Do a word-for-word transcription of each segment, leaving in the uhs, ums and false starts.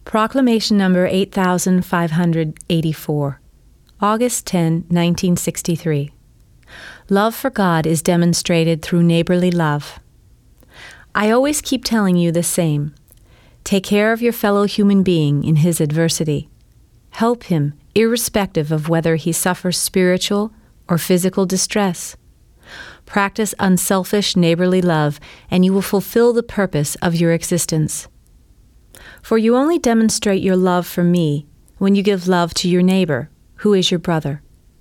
Proclamation number eight thousand five hundred eighty-four, August tenth, nineteen sixty-three. Love for God is demonstrated through neighborly love. I always keep telling you the same. Take care of your fellow human being in his adversity. Help him, irrespective of whether he suffers spiritual or physical distress. Practice unselfish neighborly love, and you will fulfill the purpose of your existence. For you only demonstrate your love for me when you give love to your neighbor, who is your brother.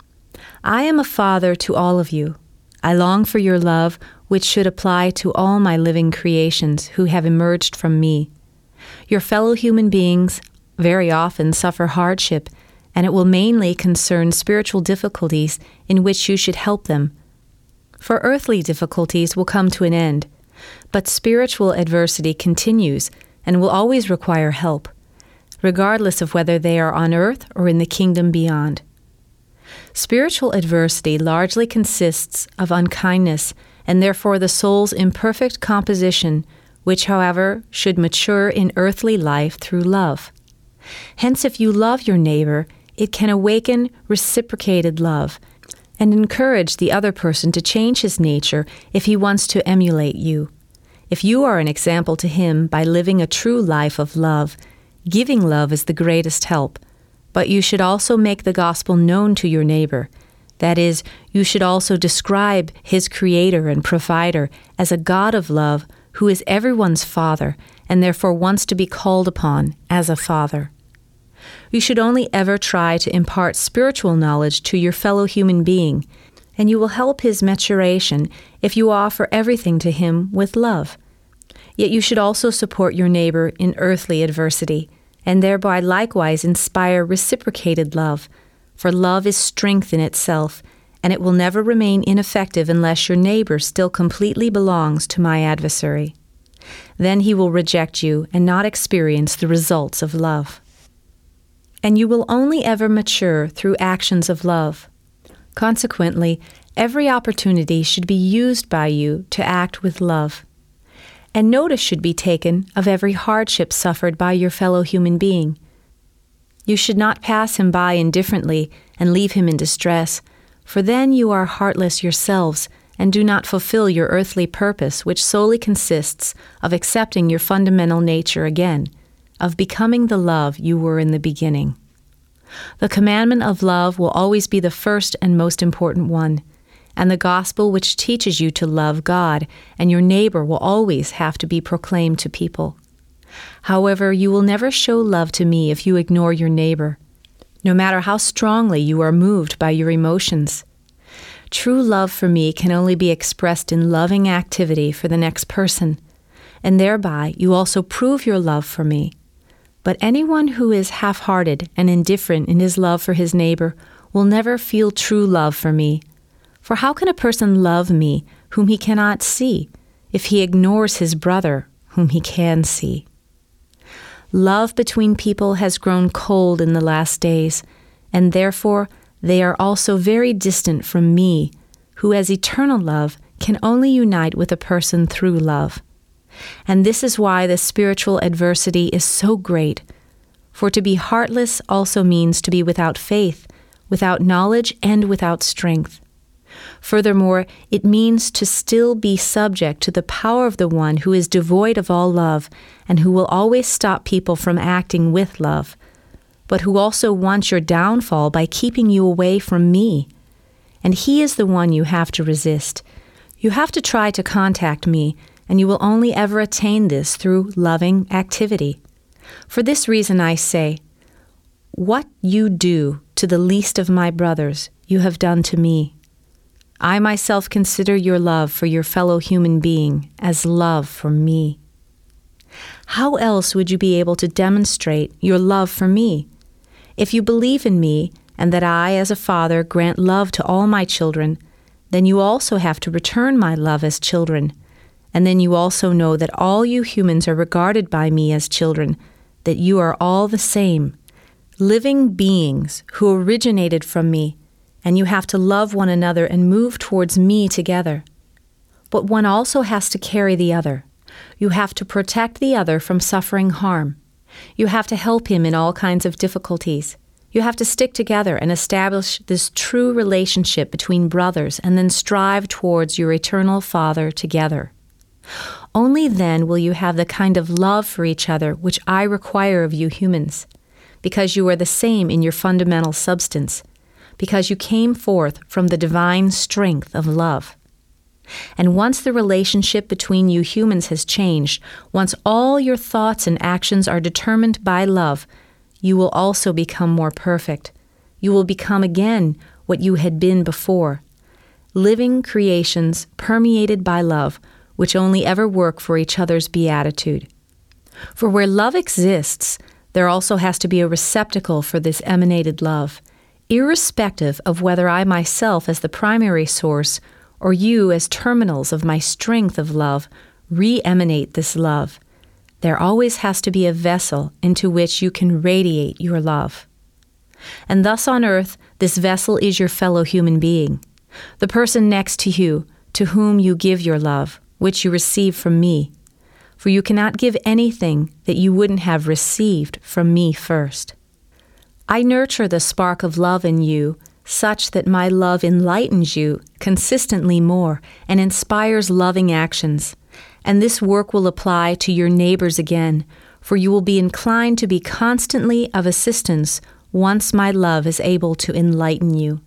I am a father to all of you. I long for your love, which should apply to all my living creations who have emerged from me. Your fellow human beings very often suffer hardship, and it will mainly concern spiritual difficulties in which you should help them. For earthly difficulties will come to an end, but spiritual adversity continues and will always require help, regardless of whether they are on earth or in the kingdom beyond. Spiritual adversity largely consists of unkindness, and therefore the soul's imperfect composition, which, however, should mature in earthly life through love. Hence, if you love your neighbor, it can awaken reciprocated love and encourage the other person to change his nature if he wants to emulate you. If you are an example to him by living a true life of love, giving love is the greatest help. But you should also make the gospel known to your neighbor. That is, you should also describe his creator and provider as a God of love who is everyone's father and therefore wants to be called upon as a father. You should only ever try to impart spiritual knowledge to your fellow human being, and you will help his maturation if you offer everything to him with love. Yet you should also support your neighbor in earthly adversity, and thereby likewise inspire reciprocated love, for love is strength in itself, and it will never remain ineffective unless your neighbor still completely belongs to my adversary. Then he will reject you and not experience the results of love. And you will only ever mature through actions of love. Consequently, every opportunity should be used by you to act with love. And notice should be taken of every hardship suffered by your fellow human being. You should not pass him by indifferently and leave him in distress, for then you are heartless yourselves and do not fulfill your earthly purpose, which solely consists of accepting your fundamental nature again, of becoming the love you were in the beginning. The commandment of love will always be the first and most important one, and the gospel which teaches you to love God and your neighbor will always have to be proclaimed to people. However, you will never show love to me if you ignore your neighbor, no matter how strongly you are moved by your emotions. True love for me can only be expressed in loving activity for the next person, and thereby you also prove your love for me. But anyone who is half-hearted and indifferent in his love for his neighbor will never feel true love for me. For how can a person love me whom he cannot see, if he ignores his brother whom he can see? Love between people has grown cold in the last days, and therefore they are also very distant from me, who as eternal love can only unite with a person through love. And this is why the spiritual adversity is so great. For to be heartless also means to be without faith, without knowledge, and without strength. Furthermore, it means to still be subject to the power of the one who is devoid of all love and who will always stop people from acting with love, but who also wants your downfall by keeping you away from me. And he is the one you have to resist. You have to try to contact me, and you will only ever attain this through loving activity. For this reason I say, what you do to the least of my brothers, you have done to me. I myself consider your love for your fellow human being as love for me. How else would you be able to demonstrate your love for me? If you believe in me, and that I, as a father, grant love to all my children, then you also have to return my love as children. And then you also know that all you humans are regarded by me as children, that you are all the same, living beings who originated from me, and you have to love one another and move towards me together. But one also has to carry the other. You have to protect the other from suffering harm. You have to help him in all kinds of difficulties. You have to stick together and establish this true relationship between brothers and then strive towards your eternal Father together. Only then will you have the kind of love for each other which I require of you humans, because you are the same in your fundamental substance, because you came forth from the divine strength of love. And once the relationship between you humans has changed, once all your thoughts and actions are determined by love, you will also become more perfect. You will become again what you had been before, living creations permeated by love, which only ever work for each other's beatitude. For where love exists, there also has to be a receptacle for this emanated love, irrespective of whether I myself as the primary source or you as terminals of my strength of love re-emanate this love. There always has to be a vessel into which you can radiate your love. And thus on earth, this vessel is your fellow human being, the person next to you, to whom you give your love, which you receive from me. For you cannot give anything that you wouldn't have received from me first. I nurture the spark of love in you, such that my love enlightens you consistently more and inspires loving actions. And this work will apply to your neighbors again, for you will be inclined to be constantly of assistance once my love is able to enlighten you.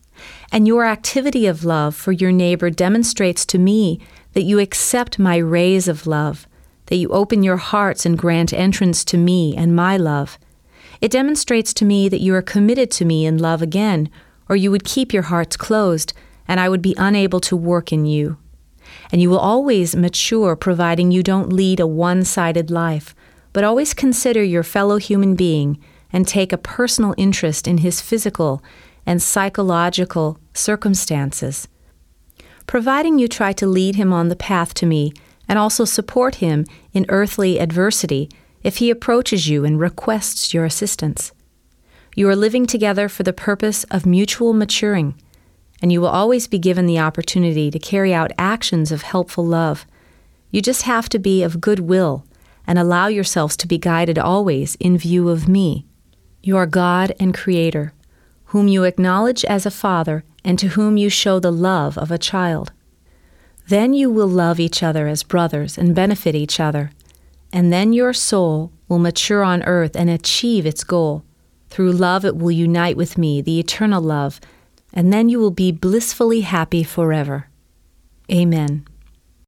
And your activity of love for your neighbor demonstrates to me that you accept my rays of love, that you open your hearts and grant entrance to me and my love. It demonstrates to me that you are committed to me in love again, or you would keep your hearts closed, and I would be unable to work in you. And you will always mature, providing you don't lead a one-sided life, but always consider your fellow human being and take a personal interest in his physical and psychological circumstances. Providing you try to lead him on the path to me and also support him in earthly adversity if he approaches you and requests your assistance. You are living together for the purpose of mutual maturing, and you will always be given the opportunity to carry out actions of helpful love. You just have to be of good will and allow yourselves to be guided always in view of me, your God and Creator, whom you acknowledge as a father and to whom you show the love of a child. Then you will love each other as brothers and benefit each other, and then your soul will mature on earth and achieve its goal. Through love it will unite with me, the eternal love, and then you will be blissfully happy forever. Amen.